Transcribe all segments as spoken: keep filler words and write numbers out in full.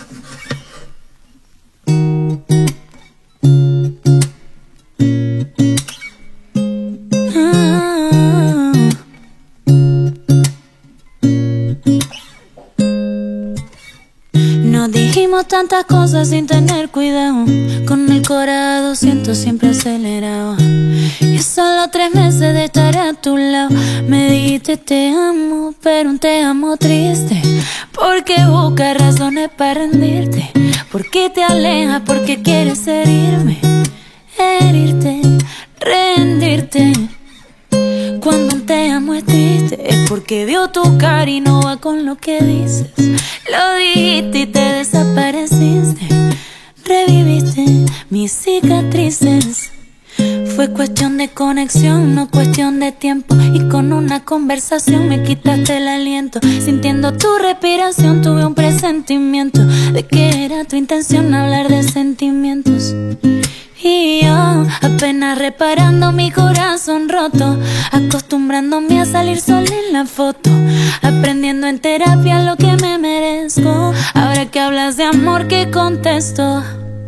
Nos dijimos tantas cosas sin tener cuidado, con el corazón siento siempre acelerado. Y solo tres meses de estar a tu lado, me dijiste te amo, pero un te amo triste, porque buscas razones para rendirte, porque te alejas, porque quieres herirme, herirte, rendirte. Cuando un te amo es triste, es porque vio tu cara y no va con lo que dices. Lo dijiste y te desapareciste, reviviste mis cicatrices. Fue cuestión de conexión, no cuestión de tiempo, y con una conversación me quitaste el aliento. Sintiendo tu respiración tuve un presentimiento de que era tu intención hablar de sentimientos. Y yo apenas reparando mi corazón roto, acostumbrándome a salir sola en la foto, aprendiendo en terapia lo que me merezco. Ahora que hablas de amor, ¿qué contesto?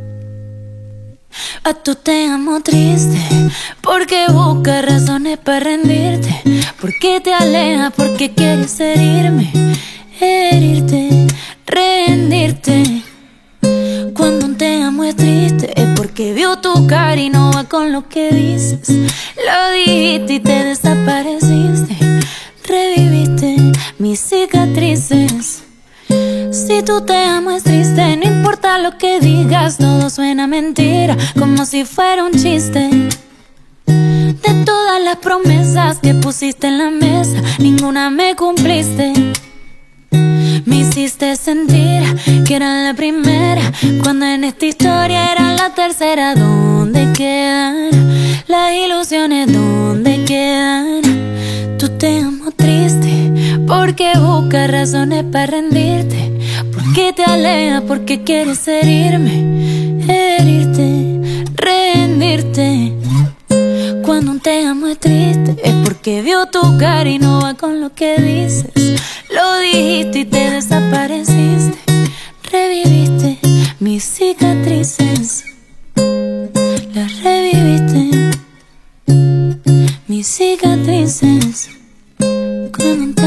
A tu te amo triste, porque buscas razones para rendirte, porque te alejas, porque quieres herirme, herirte, rendirte. Cuando un te amo es triste, es porque vio tu cara y no va con lo que dices. Lo dijiste y te desapareciste, reviviste mis cicatrices. Si tu te amo es triste, no importa lo que digas, todo suena mentira, como si fuera un chiste. De todas las promesas que pusiste en la mesa, ninguna me cumpliste. Me hiciste sentir que era la primera, cuando en esta historia era la tercera. ¿Dónde quedan las ilusiones? ¿Dónde quedan? Tu te amo triste, porque buscas razones para rendirte, porque te alejas, porque quieres herirme, herirte, rendirte. Cuando un te amo es triste, es porque vio tu cara y no va con lo que dices. Lo dijiste y te desapareciste, reviviste mis cicatrices. Las reviviste, mis cicatrices. Cuando un